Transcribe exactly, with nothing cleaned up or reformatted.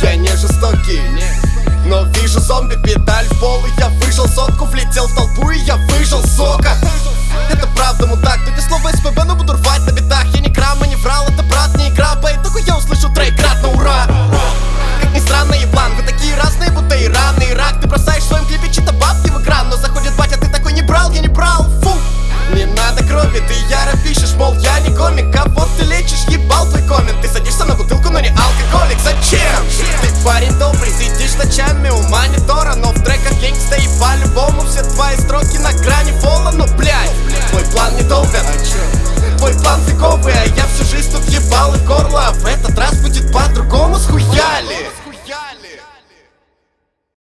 Я не жестокий, но вижу зомби, педаль в пол, и я выжил сотку, влетел в толпу, и я выжил, сука. Это правда, мудак, ты ни слова СПБ, но буду рвать на